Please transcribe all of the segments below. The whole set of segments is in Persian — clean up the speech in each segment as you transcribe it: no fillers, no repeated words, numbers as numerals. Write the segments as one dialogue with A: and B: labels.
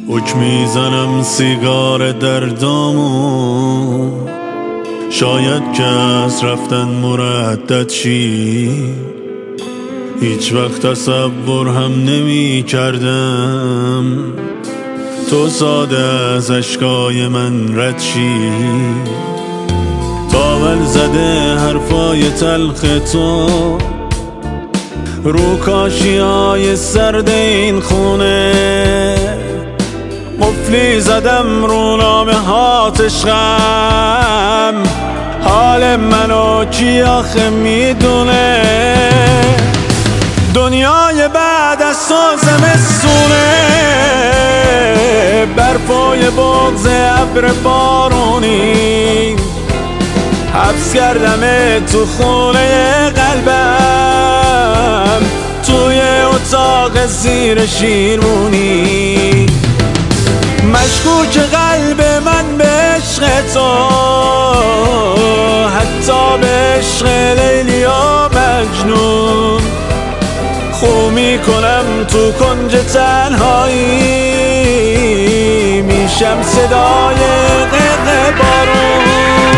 A: حک میزنم سیگار در دامو، شاید که از رفتن مردد شی. هیچ وقت تصور هم نمی کردم تو ساده از اشکای من رد شی. تاول زده حرفای تلخ تو رو کاشیای سرد این خونه، قفلی زدم رو نامه هات عشقم. حال منو کی آخه میدونه؟ دنیای بعد از تو زمستونه، برپای بغض ابر بارونی. حبس کردم تو خونه قلبم، توی اتاق زیر شیرمونی. مشکوک قلب من به عشق تو، حتی به عشق لیلی و مجنون. خو میکنم تو کنج تنهایی، میشم صدای قق بارون.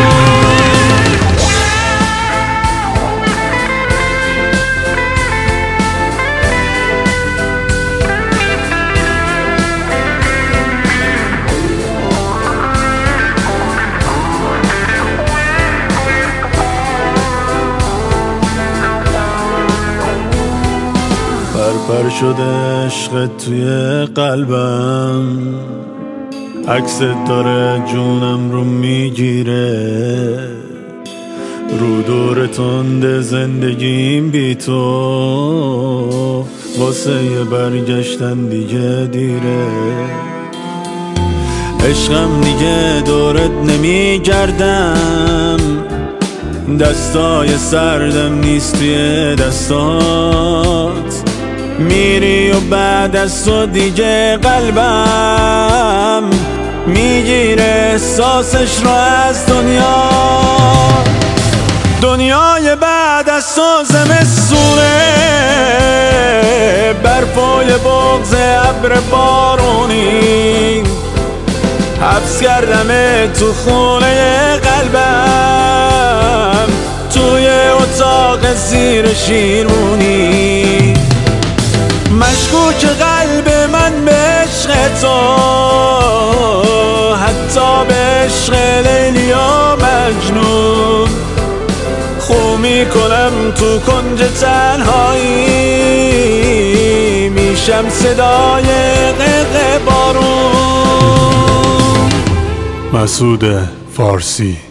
A: پر شده عشق توی قلبم، عکست داره جونم رو میگیره. رو دور تند زندگیم بی تو، واسه یه برگشتن دیگه دیره. عشقم دیگه دورت نمیگردم، دستای سردم نیست توی دستات. میری و بعد از تو دیگه قلبم میگیره احساسش رو از دنیا. دنیای بعد از تو زمستونه، برپای بغض ابر بارونی. حبس کردم تو خونه قلبم، توی اتاق زیر شیرمونی. مشکوک قلب من به عشق تو، حتی به عشق لیلی و مجنون. خو میکنم تو کنج تنهایی، میشم صدای قق بارون.
B: مسعود فارسی.